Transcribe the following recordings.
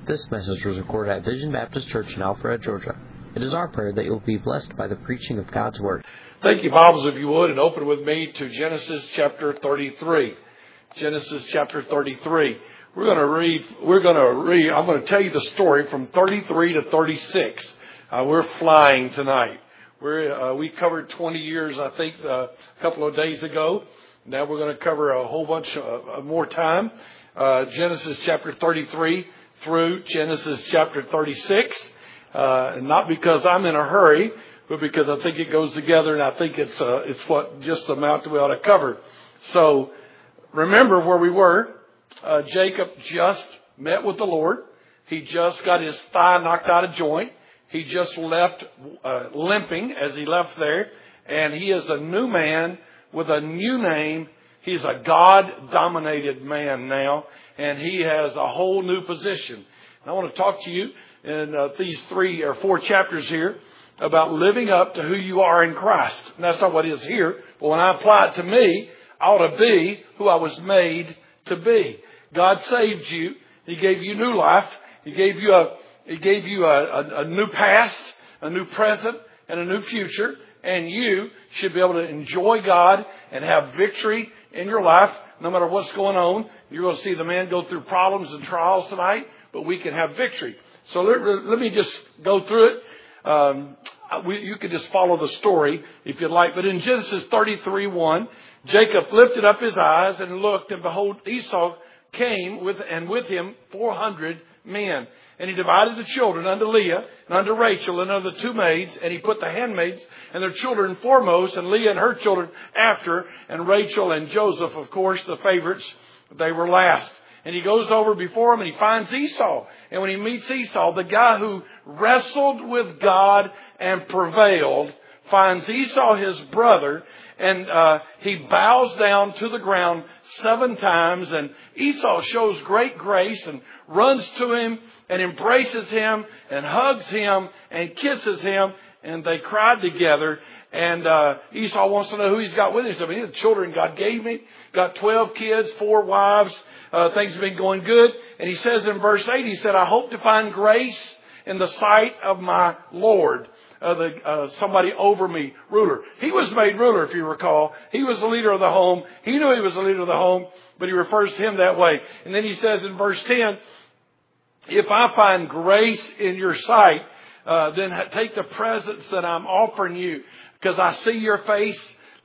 This message was recorded at Vision Baptist Church in Alpharetta, Georgia. It is our prayer that you'll be blessed by the preaching of God's Word. Take your Bibles, if you would, and open with me to Genesis chapter 33. Genesis chapter 33. I'm going to tell you the story from 33 to 36. We're flying tonight. We covered 20 years, I think, a couple of days ago. Now we're going to cover a whole bunch more time. Genesis chapter 33 through Genesis chapter 36. And not because I'm in a hurry, but because I think it goes together, and I think it's what just the amount that we ought to cover. So remember where we were. Jacob just met with the Lord. He just got his thigh knocked out of joint. He just left limping as he left there. And he is a new man with a new name. He's a God-dominated man now. And he has a whole new position. And I want to talk to you in these 3 or 4 chapters here about living up to who you are in Christ. And that's not what it is here. But when I apply it to me, I ought to be who I was made to be. God saved you. He gave you new life. He gave you a new past, a new present, and a new future. And you should be able to enjoy God and have victory in your life, no matter what's going on. You're going to see the man go through problems and trials tonight, but we can have victory. So let me just go through it. You can just follow the story if you'd like. But in Genesis 33:1, Jacob lifted up his eyes and looked, and behold, Esau came with him 400 men. And he divided the children unto Leah and unto Rachel and unto the 2 maids. And he put the handmaids and their children foremost, and Leah and her children after. And Rachel and Joseph, of course, the favorites, they were last. And he goes over before him and he finds Esau. And when he meets Esau, the guy who wrestled with God and prevailed, finds Esau his brother, and he bows down to the ground 7 times. And Esau shows great grace and runs to him and embraces him and hugs him and kisses him. And they cried together. And Esau wants to know who he's got with him. So, the children God gave me, got 12 kids, 4 wives. Things have been going good. And he says in verse 8, he said, I hope to find grace in the sight of my Lord. Somebody over me, ruler. He was made ruler, if you recall. He was the leader of the home. He knew he was the leader of the home, but he refers to him that way. And then he says in verse 10, if I find grace in your sight, then take the presents that I'm offering you, because I see your face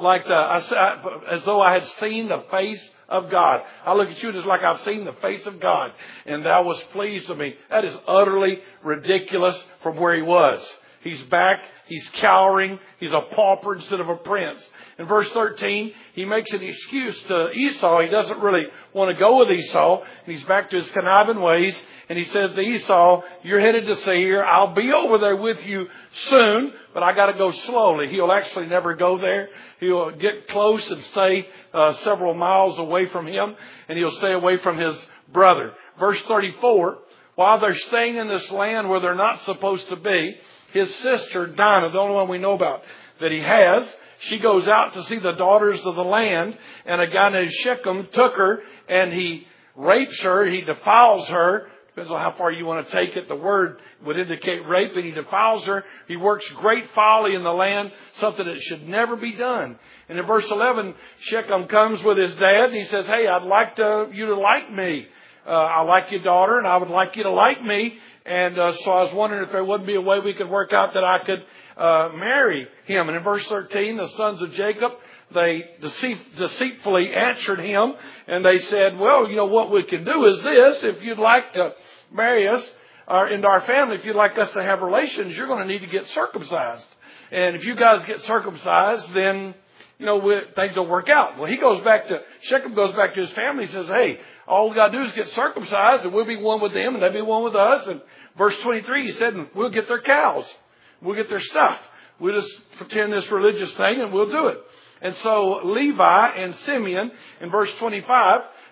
as though I had seen the face of God. I look at you just like I've seen the face of God, and thou was pleased with me. That is utterly ridiculous from where he was. He's back. He's cowering. He's a pauper instead of a prince. In verse 13, he makes an excuse to Esau. He doesn't really want to go with Esau. And he's back to his conniving ways. And he says to Esau, you're headed to Seir. I'll be over there with you soon, but I got to go slowly. He'll actually never go there. He'll get close and stay several miles away from him. And he'll stay away from his brother. Verse 34, while they're staying in this land where they're not supposed to be, his sister, Dinah, the only one we know about that he has, she goes out to see the daughters of the land, and a guy named Shechem took her, and he rapes her, he defiles her. Depends on how far you want to take it. The word would indicate rape, and he defiles her. He works great folly in the land, something that should never be done. And in verse 11, Shechem comes with his dad, and he says, hey, I'd like you to like me. I like your daughter, and I would like you to like me. And so I was wondering if there wouldn't be a way we could work out that I could marry him. And in verse 13, the sons of Jacob, they deceitfully answered him. And they said, well, what we can do is this. If you'd like to marry us into our family, if you'd like us to have relations, you're going to need to get circumcised. And if you guys get circumcised, then, things will work out. Well, Shechem goes back to his family and says, hey, all we got to do is get circumcised, and we'll be one with them, and they'll be one with us. And verse 23, he said, we'll get their cows. We'll get their stuff. We'll just pretend this religious thing, and we'll do it. And so Levi and Simeon, in verse 25,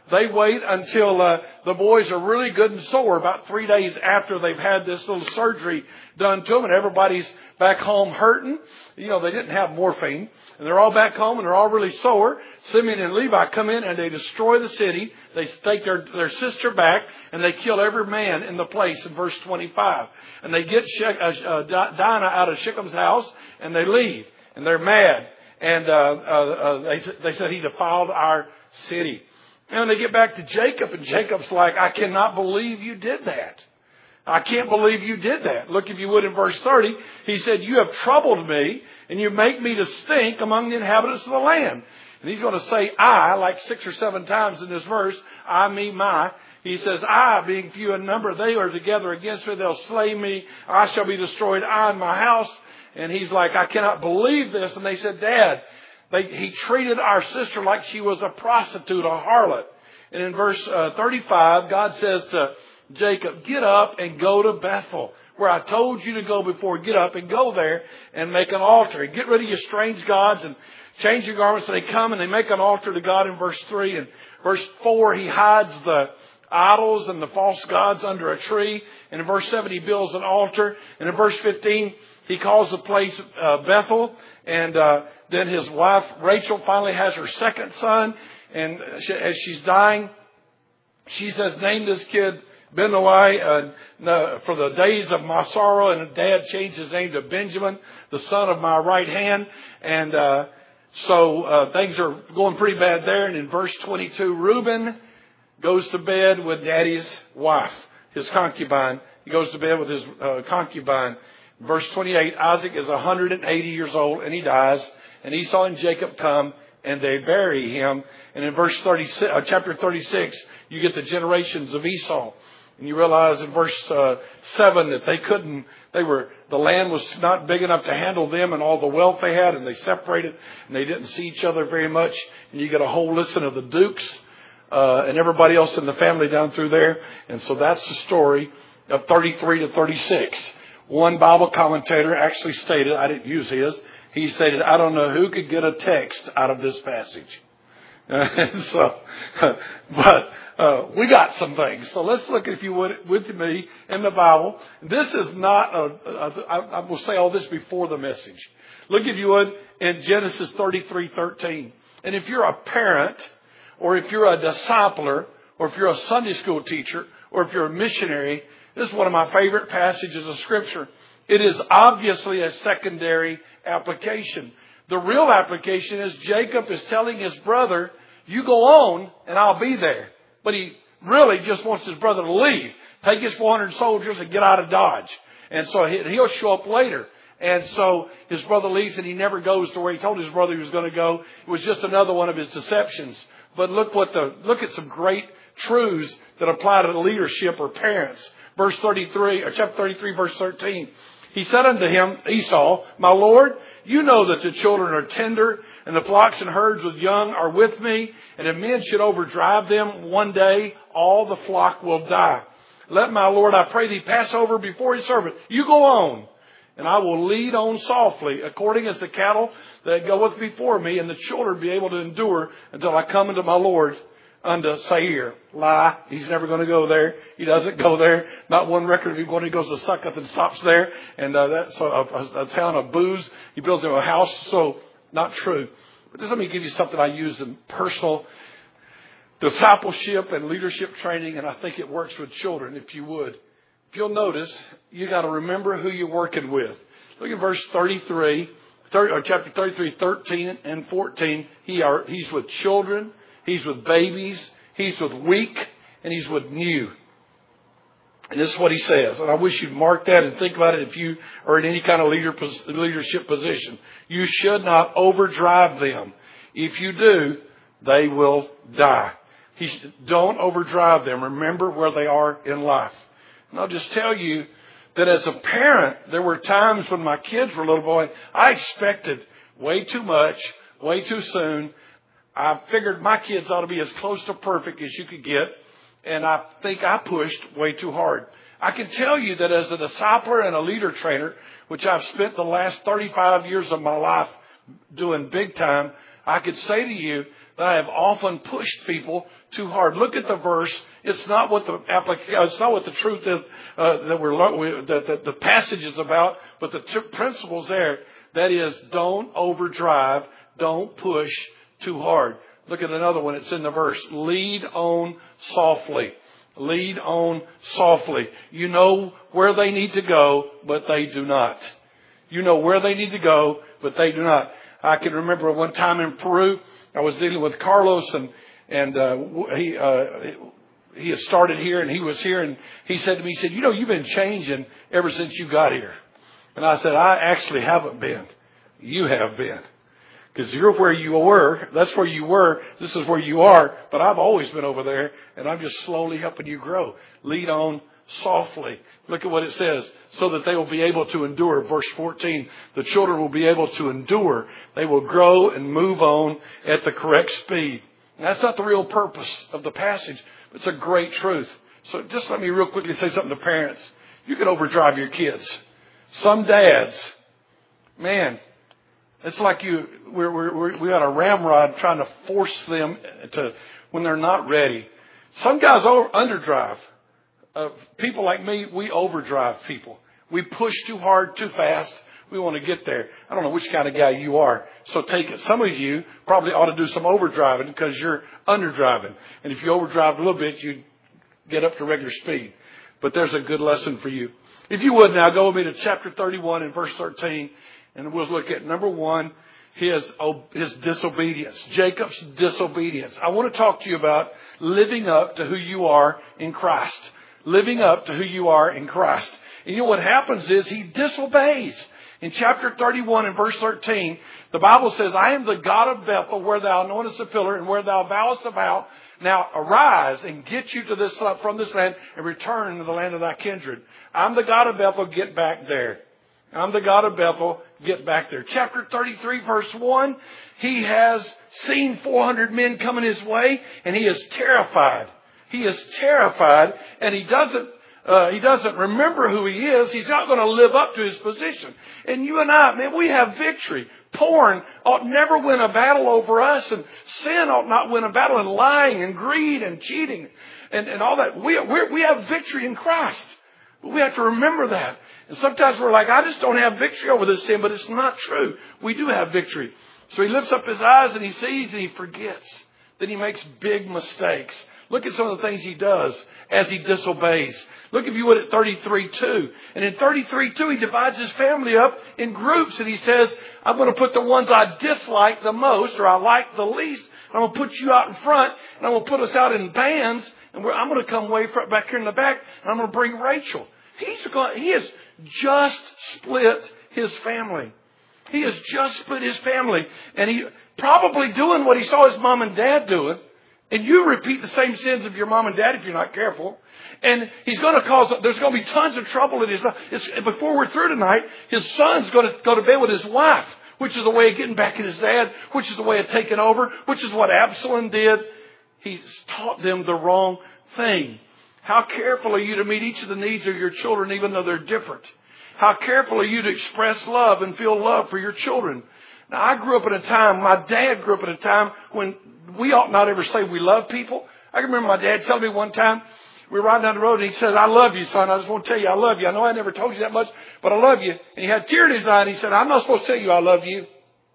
they wait until the boys are really good and sore about 3 days after they've had this little surgery done to them, and everybody's back home hurting. They didn't have morphine, and they're all back home and they're all really sore. Simeon and Levi come in and they destroy the city. They take their sister back and they kill every man in the place in verse 25. And they get Dinah out of Shechem's house and they leave, and they're mad. And they said he defiled our city. And they get back to Jacob, and Jacob's like, I cannot believe you did that. I can't believe you did that. Look, if you would, in verse 30, he said, you have troubled me, and you make me to stink among the inhabitants of the land. And he's going to say I, like 6 or 7 times in this verse, I, me, my. He says, I, being few in number, they are together against me. They'll slay me. I shall be destroyed, I and my house. And he's like, I cannot believe this. And they said, Dad, he treated our sister like she was a prostitute, a harlot. And in verse 35, God says to Jacob, get up and go to Bethel, where I told you to go before. Get up and go there and make an altar. Get rid of your strange gods and change your garments. And they come and they make an altar to God in verse 3. And verse 4, he hides the idols and the false gods under a tree. And in verse 7, he builds an altar. And in verse 15, he calls the place Bethel. And then his wife, Rachel, finally has her second son. And as she's dying, she says, name this kid Benoi for the days of my sorrow. And Dad changed his name to Benjamin, the son of my right hand. And so things are going pretty bad there. And in verse 22, Reuben goes to bed with Daddy's wife, his concubine. He goes to bed with his concubine. Verse 28, Isaac is 180 years old and he dies. And Esau and Jacob come and they bury him. And in verse 36, chapter 36, you get the generations of Esau. And you realize in verse 7 that the land was not big enough to handle them and all the wealth they had, and they separated and they didn't see each other very much. And you get a whole list of the dukes and everybody else in the family down through there. And so that's the story of 33 to 36. One Bible commentator actually stated, I didn't use his, he stated, I don't know who could get a text out of this passage. We got some things. So let's look, if you would, with me in the Bible. This is not I will say all this before the message. Look, if you would, in Genesis 33:13. And if you're a parent, or if you're a discipler, or if you're a Sunday school teacher, or if you're a missionary, this is one of my favorite passages of Scripture. It is obviously a secondary application. The real application is Jacob is telling his brother, you go on and I'll be there. But he really just wants his brother to leave. Take his 400 soldiers and get out of Dodge. And so he'll show up later. And so his brother leaves and he never goes to where he told his brother he was going to go. It was just another one of his deceptions. But look at some great truths that apply to the leadership or parents. Verse 33, or chapter 33, verse 13. He said unto him, Esau, my Lord, you know that the children are tender, and the flocks and herds with young are with me, and if men should overdrive them, one day all the flock will die. Let my Lord, I pray thee, pass over before his servant. You go on, and I will lead on softly, according as the cattle that goeth before me, and the children be able to endure until I come unto my Lord unto Seir. Lie. He's never going to go there. He doesn't go there. Not one record of him when he goes to Succoth and stops there. And that's a town of booze. He builds him a house. So not true. But just let me give you something I use in personal discipleship and leadership training. And I think it works with children, if you would. If you'll notice, you got to remember who you're working with. Look at verse 33, chapter 33, 13 and 14. He's with children. He's with babies, he's with weak, and he's with new. And this is what he says. And I wish you'd mark that and think about it if you are in any kind of leadership position. You should not overdrive them. If you do, they will die. Don't overdrive them. Remember where they are in life. And I'll just tell you that as a parent, there were times when my kids were little boy, I expected way too much, way too soon. I figured my kids ought to be as close to perfect as you could get. And I think I pushed way too hard. I can tell you that as a discipler and a leader trainer, which I've spent the last 35 years of my life doing big time, I could say to you that I have often pushed people too hard. Look at the verse. It's not what the it's not what the truth is, that the passage is about, but the principles there. That is, don't overdrive, don't push too hard. Look at another one. It's in the verse. Lead on softly. Lead on softly. You know where they need to go, but they do not. You know where they need to go, but they do not. I can remember one time in Peru, I was dealing with Carlos, and he had started here, and he was here, and he said to me, he said, you've been changing ever since you got here. And I said, I actually haven't been. You have been. Because you're where you were. That's where you were. This is where you are. But I've always been over there, and I'm just slowly helping you grow. Lead on softly. Look at what it says. So that they will be able to endure. Verse 14. The children will be able to endure. They will grow and move on at the correct speed. And that's not the real purpose of the passage. But it's a great truth. So just let me real quickly say something to parents. You can overdrive your kids. Some dads, man, it's like we got a ramrod trying to force them to when they're not ready. Some guys underdrive. People like me, we overdrive people. We push too hard, too fast. We want to get there. I don't know which kind of guy you are. So take it. Some of you probably ought to do some overdriving because you're underdriving. And if you overdrive a little bit, you get up to regular speed. But there's a good lesson for you. If you would now, go with me to chapter 31 and verse 13. And we'll look at, number one, his disobedience. Jacob's disobedience. I want to talk to you about living up to who you are in Christ. Living up to who you are in Christ. And you know what happens is he disobeys. In chapter 31 and verse 13, the Bible says, I am the God of Bethel, where thou anointest a pillar, and where thou vowest a vow. Now arise and get you to from this land and return to the land of thy kindred. I'm the God of Bethel, get back there. I'm the God of Bethel, get back there. Chapter 33, verse 1, he has seen 400 men coming his way, and he is terrified. He is terrified, and he doesn't remember who he is. He's not going to live up to his position. And you and I, man, we have victory. Porn ought never win a battle over us, and sin ought not win a battle, and lying and greed and cheating and all that. We have victory in Christ. But we have to remember that. And sometimes we're like, I just don't have victory over this sin, but it's not true. We do have victory. So he lifts up his eyes and he sees and he forgets. Then he makes big mistakes. Look at some of the things he does as he disobeys. Look, if you would, at 33:2. And in 33:2, he divides his family up in groups. And he says, I'm going to put the ones I dislike the most, or I like the least. And I'm going to put you out in front. And I'm going to put us out in bands. And I'm going to come way back here in the back. And I'm going to bring Rachel. He has just split his family. He has just split his family. And he probably doing what he saw his mom and dad doing. And you repeat the same sins of your mom and dad if you're not careful. And he's going to there's going to be tons of trouble in his life. Before we're through tonight, his son's going to go to bed with his wife, which is the way of getting back at his dad, which is the way of taking over, which is what Absalom did. He's taught them the wrong thing. How careful are you to meet each of the needs of your children, even though they're different? How careful are you to express love and feel love for your children? Now, I grew up in a time, my dad grew up in a time when we ought not ever say we love people. I can remember my dad telling me one time, we were riding down the road and he said, I love you, son. I just want to tell you I love you. I know I never told you that much, but I love you. And he had a tear in his eye and he said, I'm not supposed to tell you I love you.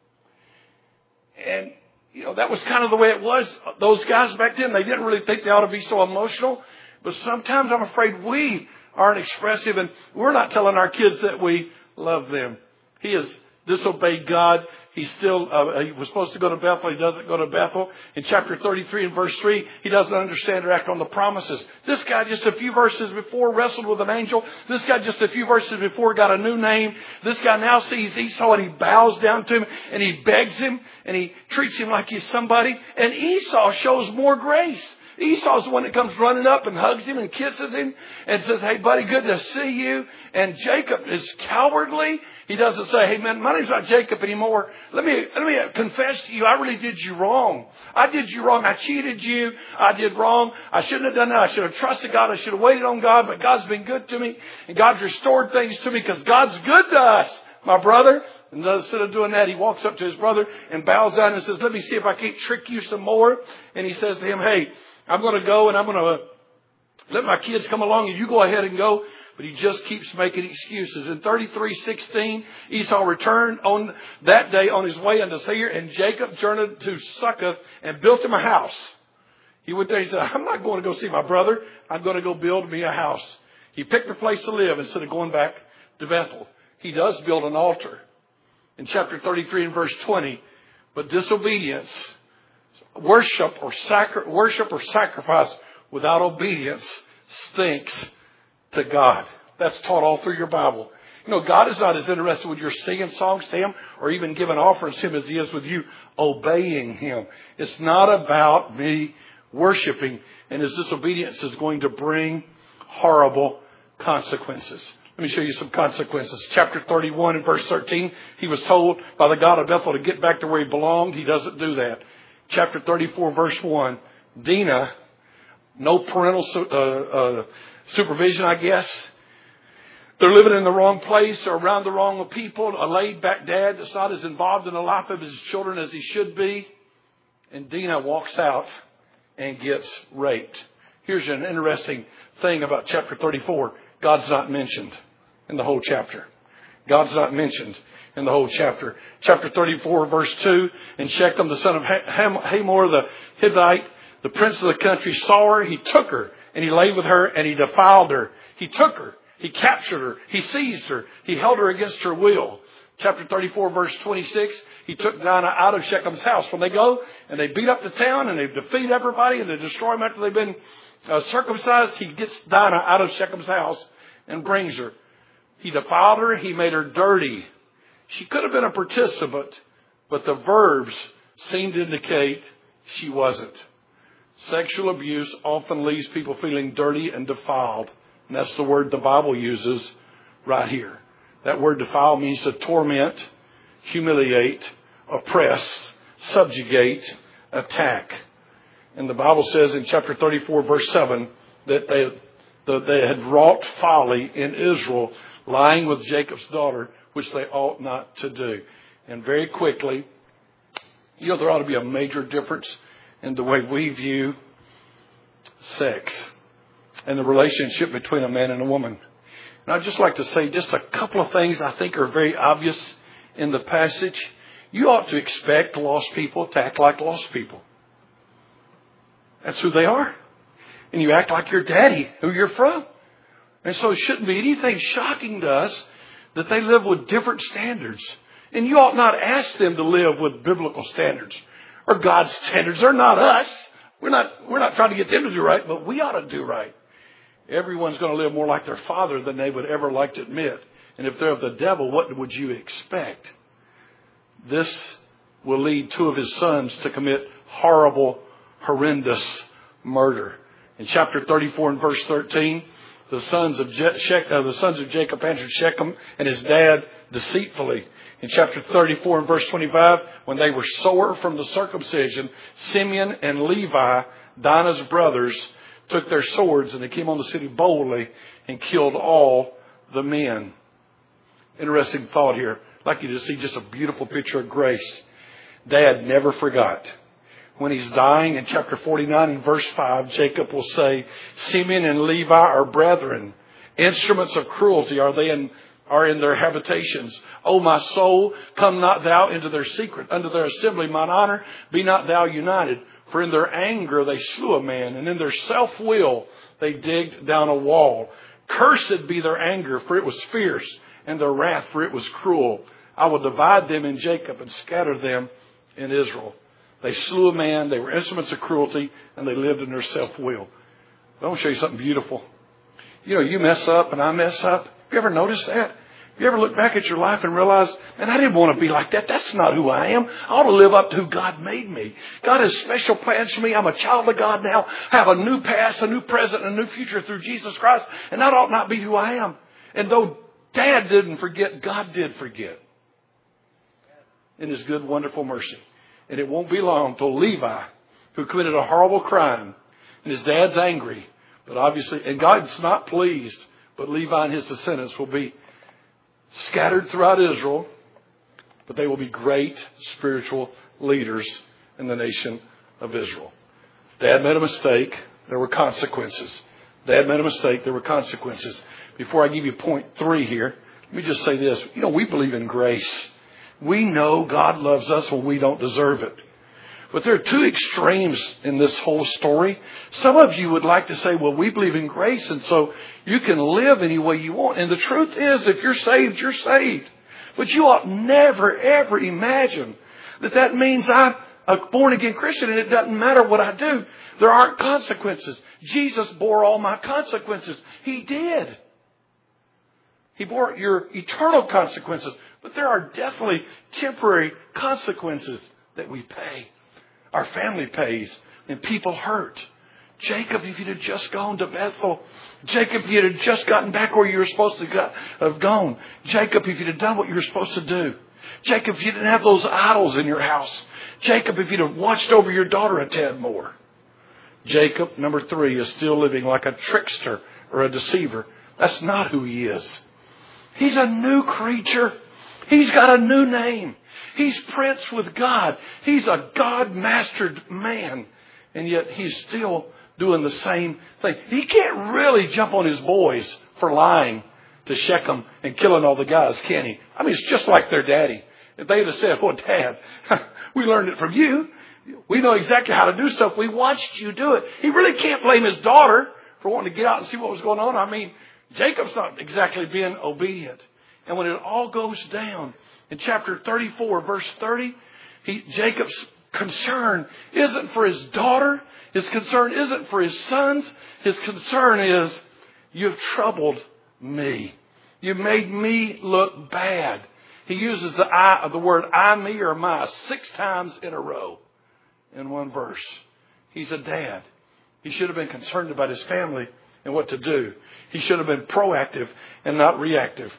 And, that was kind of the way it was. Those guys back then, they didn't really think they ought to be so emotional. But sometimes I'm afraid we aren't expressive, and we're not telling our kids that we love them. He has disobeyed God. He was supposed to go to Bethel. He doesn't go to Bethel. In chapter 33 and verse 3, he doesn't understand or act on the promises. This guy just a few verses before wrestled with an angel. This guy just a few verses before got a new name. This guy now sees Esau and he bows down to him and he begs him and he treats him like he's somebody. And Esau shows more grace. Esau's the one that comes running up and hugs him and kisses him and says, hey, buddy, good to see you. And Jacob is cowardly. He doesn't say, hey, man, my name's not Jacob anymore. Let me confess to you, I really did you wrong. I did you wrong. I cheated you. I did wrong. I shouldn't have done that. I should have trusted God. I should have waited on God. But God's been good to me. And God's restored things to me because God's good to us. my brother? And instead of doing that, he walks up to his brother and bows down and says, let me see if I can't trick you some more. And he says to him, hey, I'm going to go and I'm going to let my kids come along and you go ahead and go. But he just keeps making excuses. In 33:16, Esau returned on that day on his way unto Seir, and Jacob journeyed to Succoth and built him a house. He went there and said, I'm not going to go see my brother. I'm going to go build me a house. He picked a place to live instead of going back to Bethel. He does build an altar. In chapter 33 and verse 20, but disobedience, worship or sacrifice without obedience stinks to God. That's taught all through your Bible. You know, God is not as interested with your singing songs to Him or even giving offerings to Him as He is with you obeying Him. It's not about me worshiping, and His disobedience is going to bring horrible consequences. Let me show you some consequences. Chapter 31 and verse 13, he was told by the God of Bethel to get back to where he belonged. He doesn't do that. Chapter 34 verse 1, Dinah, no parental supervision, I guess. They're living in the wrong place or around the wrong people. A laid-back dad that's not as involved in the life of his children as he should be. And Dinah walks out and gets raped. Here's an interesting thing about chapter 34. God's not mentioned in the whole chapter. God's not mentioned in the whole chapter. Chapter 34, verse 2. And Shechem, the son of Hamor, the Hittite, the prince of the country, saw her. He took her and he lay with her and he defiled her. He took her. He captured her. He seized her. He held her against her will. Chapter 34, verse 26. He took Dinah out of Shechem's house. When they go and they beat up the town and they defeat everybody and they destroy them after they've been circumcised, he gets Dinah out of Shechem's house and brings her. He defiled her. He made her dirty. She could have been a participant, but the verbs seem to indicate she wasn't. Sexual abuse often leaves people feeling dirty and defiled. And that's the word the Bible uses right here. That word defile means to torment, humiliate, oppress, subjugate, attack. And the Bible says in chapter 34, verse 7, that they had wrought folly in Israel, lying with Jacob's daughter, which they ought not to do. And very quickly, you know, there ought to be a major difference in the way we view sex and the relationship between a man and a woman. And I'd just like to say just a couple of things I think are very obvious in the passage. You ought to expect lost people to act like lost people. That's who they are. And you act like your daddy, who you're from. And so it shouldn't be anything shocking to us that they live with different standards. And you ought not ask them to live with biblical standards or God's standards. They're not us. We're not trying to get them to do right, but we ought to do right. Everyone's going to live more like their father than they would ever like to admit. And if they're of the devil, what would you expect? This will lead two of his sons to commit horrible, horrendous murder. In chapter 34 and verse 13, the sons of Jacob answered Shechem and his dad deceitfully. In chapter 34 and verse 25, when they were sore from the circumcision, Simeon and Levi, Dinah's brothers, took their swords and they came on the city boldly and killed all the men. Interesting thought here. I'd like you to see just a beautiful picture of grace. Dad never forgot. When he's dying in chapter 49 and verse 5, Jacob will say, Simeon and Levi are brethren. Instruments of cruelty are in their habitations. O my soul, come not thou into their secret. Under their assembly, mine honor, be not thou united. For in their anger they slew a man, and in their self-will they digged down a wall. Cursed be their anger, for it was fierce, and their wrath, for it was cruel. I will divide them in Jacob and scatter them in Israel. They slew a man, they were instruments of cruelty, and they lived in their self-will. I want to show you something beautiful. You know, you mess up and I mess up. Have you ever noticed that? You ever look back at your life and realize, man, I didn't want to be like that. That's not who I am. I ought to live up to who God made me. God has special plans for me. I'm a child of God now. I have a new past, a new present, and a new future through Jesus Christ. And that ought not be who I am. And though Dad didn't forget, God did forget. In His good, wonderful mercy. And it won't be long till Levi, who committed a horrible crime, and his dad's angry, but obviously, and God's not pleased, but Levi and his descendants will be scattered throughout Israel, but they will be great spiritual leaders in the nation of Israel. Dad made a mistake. There were consequences. Dad made a mistake. There were consequences. Before I give you point 3 here, let me just say this. We believe in grace. We know God loves us when we don't deserve it. But there are 2 extremes in this whole story. Some of you would like to say, well, we believe in grace, and so you can live any way you want. And the truth is, if you're saved, you're saved. But you ought never, ever imagine that means I'm a born-again Christian and it doesn't matter what I do. There aren't consequences. Jesus bore all my consequences. He did. He bore your eternal consequences. But there are definitely temporary consequences that we pay. Our family pays and people hurt. Jacob, if you'd have just gone to Bethel. Jacob, if you'd have just gotten back where you were supposed to have gone. Jacob, if you'd have done what you were supposed to do. Jacob, if you didn't have those idols in your house. Jacob, if you'd have watched over your daughter a tad more. Jacob, number 3, is still living like a trickster or a deceiver. That's not who he is. He's a new creature. He's got a new name. He's Prince with God. He's a God-mastered man. And yet he's still doing the same thing. He can't really jump on his boys for lying to Shechem and killing all the guys, can he? I mean, it's just like their daddy. If they'd have said, "Oh, Dad, we learned it from you. We know exactly how to do stuff. We watched you do it." He really can't blame his daughter for wanting to get out and see what was going on. I mean, Jacob's not exactly being obedient. And when it all goes down, in chapter 34, verse 30, Jacob's concern isn't for his daughter. His concern isn't for his sons. His concern is, you've troubled me. You made me look bad. He uses the word I, me, or my 6 times in a row in one verse. He's a dad. He should have been concerned about his family and what to do. He should have been proactive and not reactive.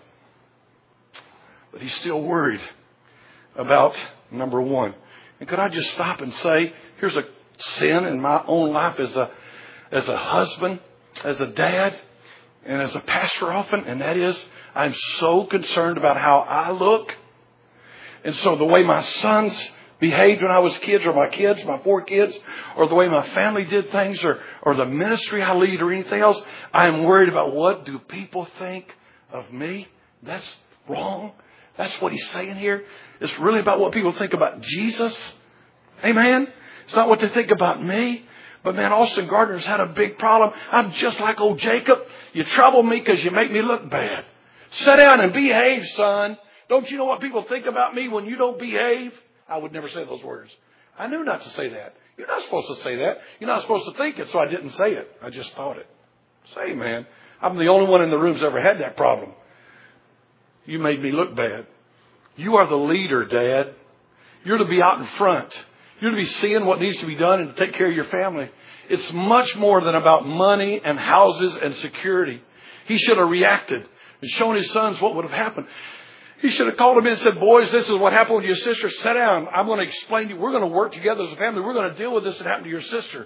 But he's still worried about number 1. And could I just stop and say, here's a sin in my own life as a husband, as a dad, and as a pastor often, and that is, I'm so concerned about how I look. And so the way my sons behaved when I was kids, or my kids, my 4 kids, or the way my family did things, or the ministry I lead, or anything else, I'm worried about what do people think of me. That's wrong. That's what he's saying here. It's really about what people think about Jesus. Amen? It's not what they think about me. But man, Austin Gardner's had a big problem. I'm just like old Jacob. You trouble me because you make me look bad. Sit down and behave, son. Don't you know what people think about me when you don't behave? I would never say those words. I knew not to say that. You're not supposed to say that. You're not supposed to think it, so I didn't say it. I just thought it. Say, man, I'm the only one in the room who's ever had that problem. You made me look bad. You are the leader, Dad. You're to be out in front. You're to be seeing what needs to be done and to take care of your family. It's much more than about money and houses and security. He should have reacted and shown his sons what would have happened. He should have called them in and said, "Boys, this is what happened with your sister. Sit down. I'm going to explain to you. We're going to work together as a family. We're going to deal with this that happened to your sister."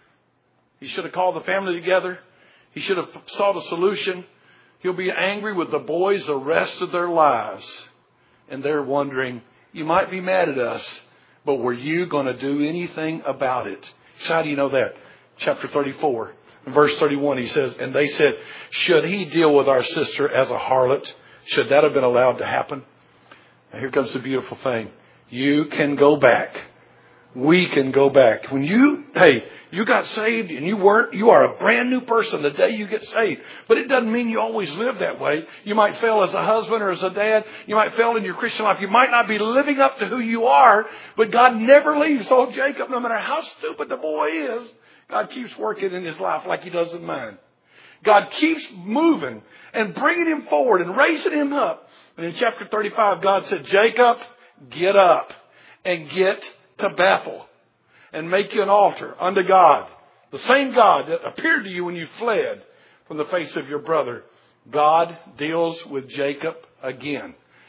He should have called the family together. He should have sought a solution. He'll be angry with the boys the rest of their lives. And they're wondering, you might be mad at us, but were you going to do anything about it? So how do you know that? Chapter 34, verse 31, he says, and they said, should he deal with our sister as a harlot? Should that have been allowed to happen? Now here comes the beautiful thing. You can go back. We can go back. When you got saved and you are a brand new person the day you get saved. But it doesn't mean you always live that way. You might fail as a husband or as a dad. You might fail in your Christian life. You might not be living up to who you are, but God never leaves old Jacob. No matter how stupid the boy is, God keeps working in his life like he does in mine. God keeps moving and bringing him forward and raising him up. And in chapter 35, God said, Jacob, get up and get to Bethel and make you an altar unto God. The same God that appeared to you when you fled from the face of your brother. God deals with Jacob again.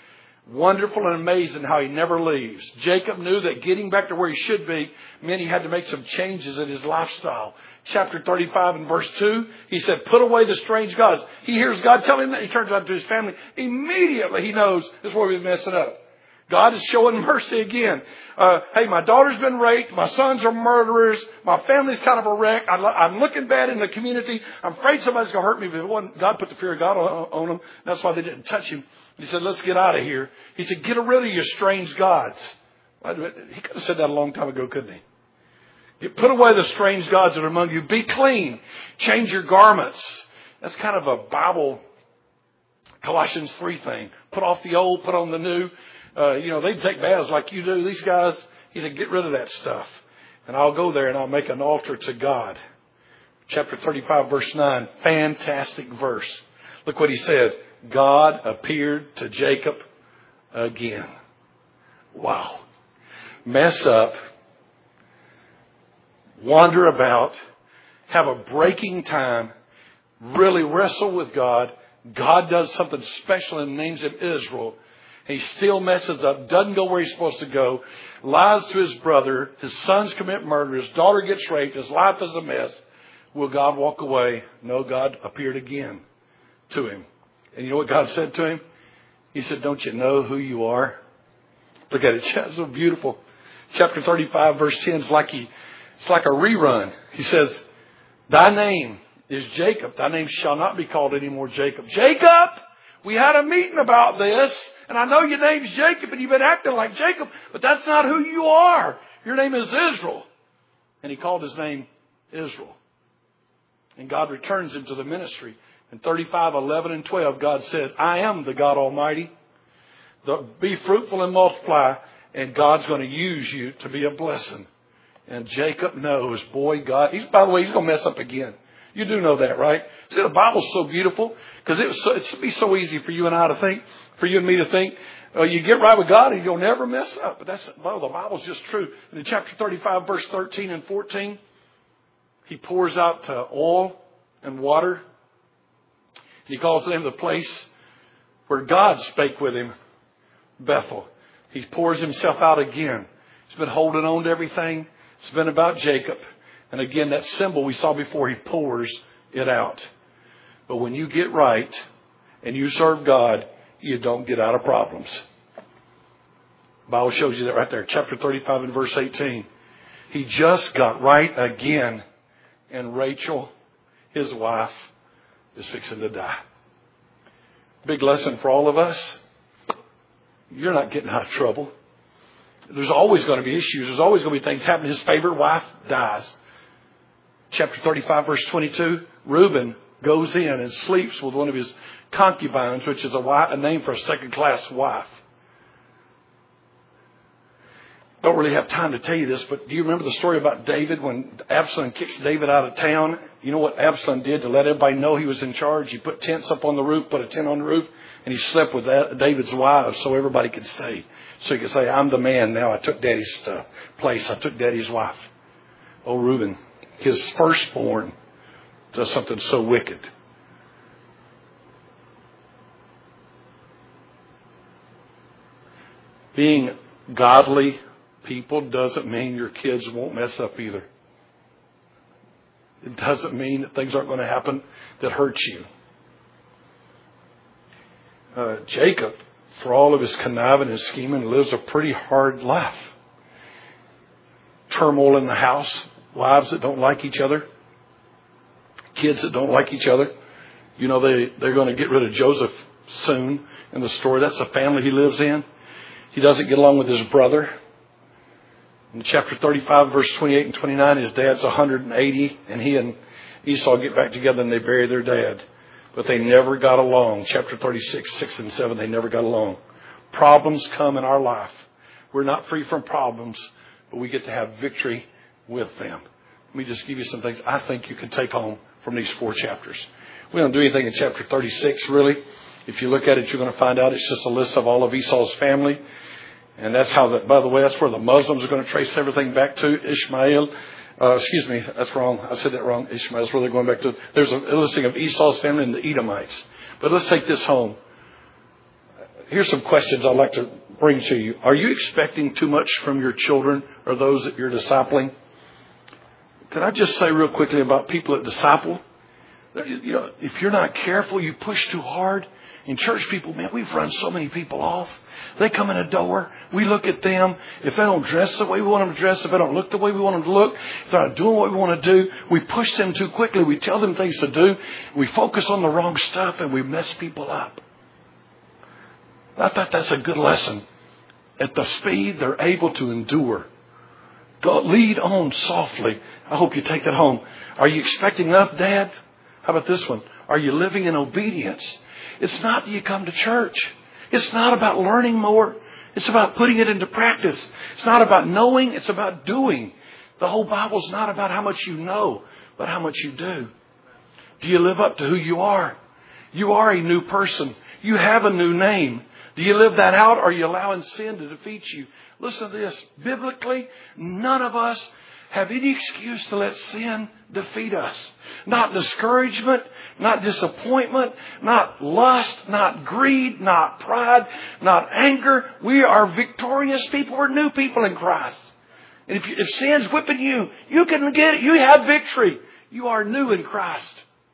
Wonderful and amazing how he never leaves. Jacob knew that getting back to where he should be meant he had to make some changes in his lifestyle. Chapter 35 and verse 2, he said, put away the strange gods. He hears God tell him that. He turns out to his family. Immediately he knows this is where we've messed it up. God is showing mercy again. Hey, my daughter's been raped. My sons are murderers. My family's kind of a wreck. I'm looking bad in the community. I'm afraid somebody's going to hurt me. But God put the fear of God on them. That's why they didn't touch him. He said, let's get out of here. He said, get rid of your strange gods. He could have said that a long time ago, couldn't he? Put away the strange gods that are among you. Be clean. Change your garments. That's kind of a Bible Colossians 3 thing. Put off the old, put on the new. They take baths like you do. These guys, he said, get rid of that stuff. And I'll go there and I'll make an altar to God. Chapter 35, verse 9. Fantastic verse. Look what he said. God appeared to Jacob again. Wow. Mess up. Wander about. Have a breaking time. Really wrestle with God. God does something special and names him Israel. He still messes up. Doesn't go where he's supposed to go. Lies to his brother. His sons commit murder. His daughter gets raped. His life is a mess. Will God walk away? No, God appeared again to him. And you know what God said to him? He said, don't you know who you are? Look at it. It's so beautiful. Chapter 35, verse 10 is like it's like a rerun. He says, thy name is Jacob. Thy name shall not be called anymore Jacob. Jacob, we had a meeting about this. And I know your name's Jacob and you've been acting like Jacob. But that's not who you are. Your name is Israel. And he called his name Israel. And God returns him to the ministry. In 35, 11, and 12, God said, I am the God Almighty. Be fruitful and multiply, and God's going to use you to be a blessing. And Jacob knows, boy, God, by the way, he's going to mess up again. You do know that, right? See, the Bible's so beautiful because it'd be so easy for you and I to think, for you and me to think, you get right with God and you'll never mess up. But the Bible's just true. In chapter 35, verse 13 and 14, he pours out oil and water. He calls the name of the place where God spake with him, Bethel. He pours himself out again. He's been holding on to everything. It's been about Jacob. And again, that symbol we saw before, he pours it out. But when you get right and you serve God, you don't get out of problems. The Bible shows you that right there. Chapter 35 and verse 18. He just got right again. And Rachel, his wife, is fixing to die. Big lesson for all of us. You're not getting out of trouble. There's always going to be issues. There's always going to be things happening. His favorite wife dies. Chapter 35, verse 22. Reuben goes in and sleeps with one of his concubines, which is a name for a second-class wife. Don't really have time to tell you this, but do you remember the story about David when Absalom kicks David out of town? You know what Absalom did to let everybody know he was in charge? He put tents up on the roof, put a tent on the roof, and he slept with David's wives so everybody could say. So he could say, I'm the man now. I took Daddy's place. I took Daddy's wife. Oh, Reuben, his firstborn, does something so wicked. Being godly people doesn't mean your kids won't mess up either. It doesn't mean that things aren't going to happen that hurt you. Jacob, for all of his conniving and scheming, lives a pretty hard life. Turmoil in the house, wives that don't like each other, kids that don't like each other. You know, they're going to get rid of Joseph soon in the story. That's the family he lives in. He doesn't get along with his brother. In chapter 35, verse 28 and 29, his dad's 180, and he and Esau get back together and they bury their dad. But they never got along. Chapter 36, 6 and 7, they never got along. Problems come in our life. We're not free from problems, but we get to have victory with them. Let me just give you some things I think you can take home from these 4 chapters. We don't do anything in chapter 36, really. If you look at it, you're going to find out it's just a list of all of Esau's family. And that's how, by the way, that's where the Muslims are going to trace everything back to. Ishmael. Excuse me, that's wrong. I said that wrong. Ishmael's where they're going back to. There's a listing of Esau's family and the Edomites. But let's take this home. here's some questions I'd like to bring to you. Are you expecting too much from your children or those that you're discipling? Can I just say real quickly about people that disciple? You know, if you're not careful, you push too hard. In church people, man, we've run so many people off. They come in a door. We look at them. If they don't dress the way we want them to dress, if they don't look the way we want them to look, if they're not doing what we want to do, we push them too quickly. We tell them things to do. We focus on the wrong stuff and we mess people up. I thought that's a good lesson. At the speed they're able to endure. Go, lead on softly. I hope you take that home. Are you expecting enough, Dad? How about this one? Are you living in obedience? It's not that you come to church. It's not about learning more. It's about putting it into practice. It's not about knowing. It's about doing. The whole Bible's not about how much you know, but how much you do. Do you live up to who you are? You are a new person. You have a new name. Do you live that out, or are you allowing sin to defeat you? Listen to this. Biblically, none of us have any excuse to let sin defeat us. Not discouragement, not disappointment, not lust, not greed, not pride, not anger. We are victorious people. We're new people in Christ. And if sin's whipping you, you can get it. You have victory. You are new in Christ.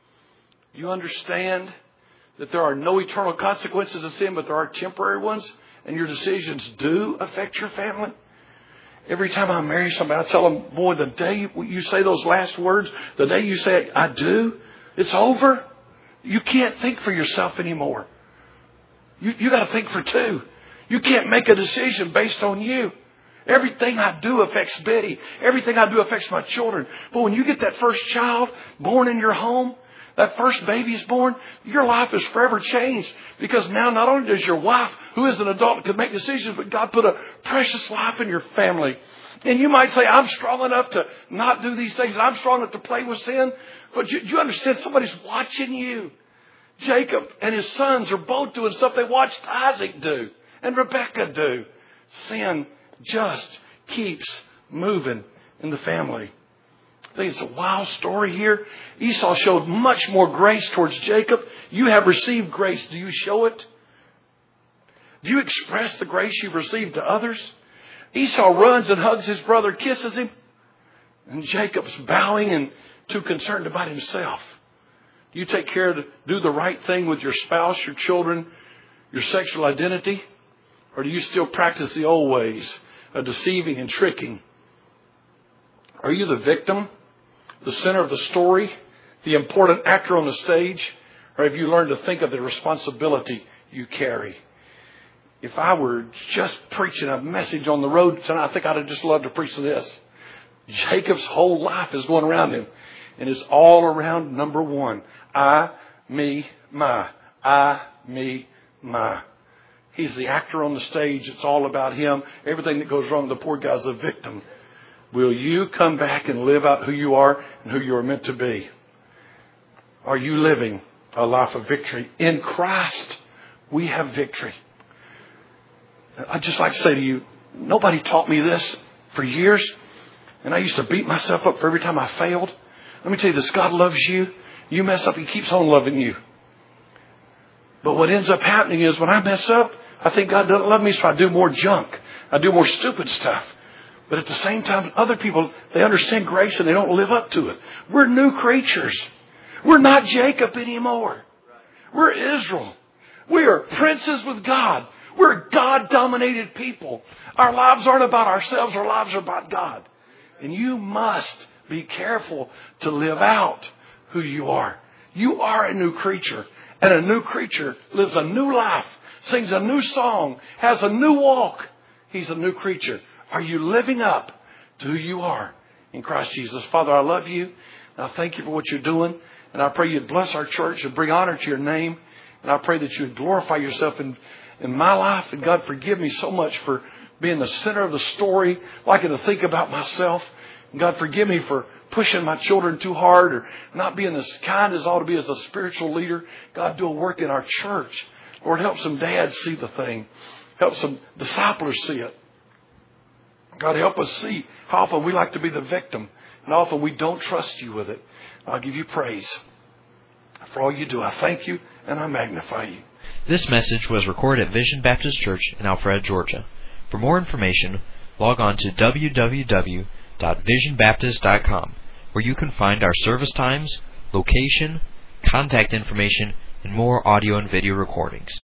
You understand that there are no eternal consequences of sin, but there are temporary ones, and your decisions do affect your family. Every time I marry somebody, I tell them, boy, the day you say those last words, the day you say, I do, it's over. You can't think for yourself anymore. You got to think for two. You can't make a decision based on you. Everything I do affects Betty. Everything I do affects my children. But when you get that first child born in your home, that first baby's born, your life is forever changed. Because now not only does your wife, who is an adult, can make decisions, but God put a precious life in your family. And you might say, I'm strong enough to not do these things, and I'm strong enough to play with sin. But you understand somebody's watching you. Jacob and his sons are both doing stuff they watched Isaac do and Rebekah do. Sin just keeps moving in the family. I think it's a wild story here. Esau showed much more grace towards Jacob. You have received grace. Do you show it? Do you express the grace you've received to others? Esau runs and hugs his brother, kisses him. And Jacob's bowing and too concerned about himself. Do you take care to do the right thing with your spouse, your children, your sexual identity? Or do you still practice the old ways of deceiving and tricking? Are you the victim, the center of the story, the important actor on the stage? Or have you learned to think of the responsibility you carry? If I were just preaching a message on the road tonight, I think I'd have just loved to preach this. Jacob's whole life is going around him. And it's all around number one. I, me, my. I, me, my. He's the actor on the stage. It's all about him. Everything that goes wrong, the poor guy's a victim. Will you come back and live out who you are and who you are meant to be? Are you living a life of victory? In Christ, we have victory. I'd just like to say to you, nobody taught me this for years. And I used to beat myself up for every time I failed. Let me tell you this, God loves you. You mess up, He keeps on loving you. But what ends up happening is when I mess up, I think God doesn't love me, so I do more junk. I do more stupid stuff. But at the same time, other people, they understand grace and they don't live up to it. We're new creatures. We're not Jacob anymore. We're Israel. We are princes with God. We're God-dominated people. Our lives aren't about ourselves. Our lives are about God. And you must be careful to live out who you are. You are a new creature. And a new creature lives a new life, sings a new song, has a new walk. He's a new creature. Are you living up to who you are in Christ Jesus? Father, I love you. And I thank you for what you're doing. And I pray you'd bless our church and bring honor to your name. And I pray that you would glorify yourself in my life. And God, forgive me so much for being the center of the story, liking to think about myself. And God, forgive me for pushing my children too hard or not being as kind as I ought to be as a spiritual leader. God, do a work in our church. Lord, help some dads see the thing. Help some disciples see it. God, help us see how often we like to be the victim and how often we don't trust you with it. I'll give you praise for all you do. I thank you and I magnify you. This message was recorded at Vision Baptist Church in Alpharetta, Georgia. For more information, log on to www.visionbaptist.com, where you can find our service times, location, contact information, and more audio and video recordings.